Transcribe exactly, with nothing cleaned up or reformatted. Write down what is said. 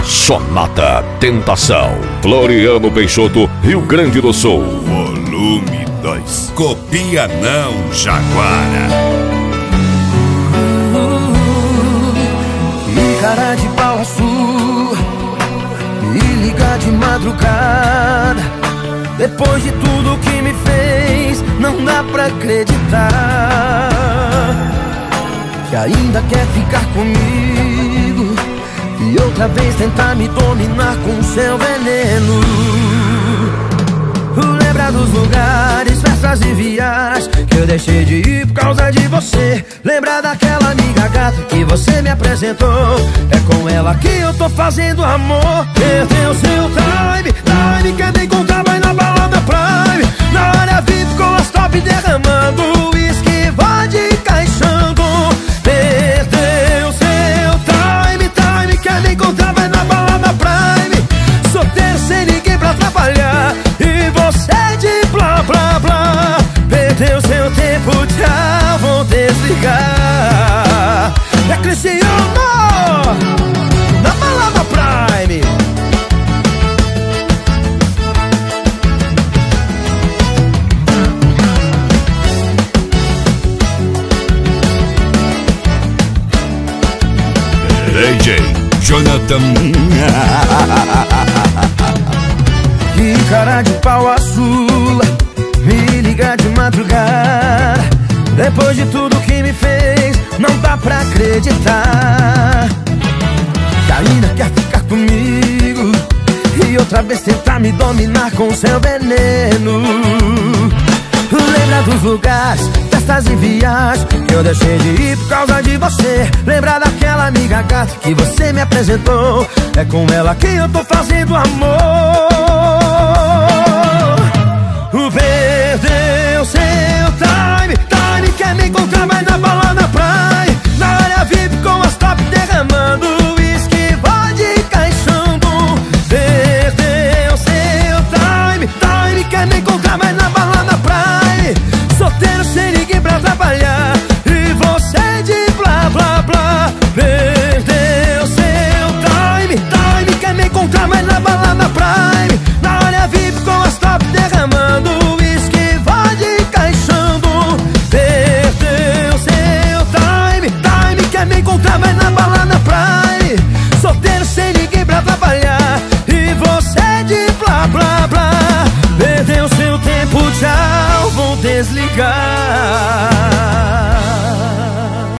Sonata Tentação, Floriano Peixoto, Rio Grande do Sul. Volume dois. Copia não, Jaguara. Que cara de pau azul, me liga de madrugada. Depois de tudo que me fez, não dá pra acreditar que ainda quer ficar comigo e outra vez tentar me dominar com seu veneno. Lembra dos lugares, festas e viagens que eu deixei de ir por causa de você. Lembra daquela amiga gata que você me apresentou. É com ela que eu tô fazendo amor. Perdeu seu time, time quer me encontrar, vai na balada Prime. Na área V I P com as top derramando, uísque vodka encaixando. Perdeu seu time, time quer me encontrar, vai na balada Prime. Solteiro sem ninguém pra atrapalhar e você de blá blá blá. Perdeu seu tempo, tchau, vou desligar. É Cristiano na balada Prime. D J Jonathan. Que cara de pau azul, me liga de madrugada. Depois de tudo que me fez, não dá pra acreditar que ainda quer ficar comigo e outra vez tentar me dominar com seu veneno. Lembra dos lugares, festas e viagens que eu deixei de ir por causa de você. Lembra daquela amiga gata que você me apresentou. É com ela que eu tô fazendo amor. Perdeu seu time, time quer me encontrar, vai na balada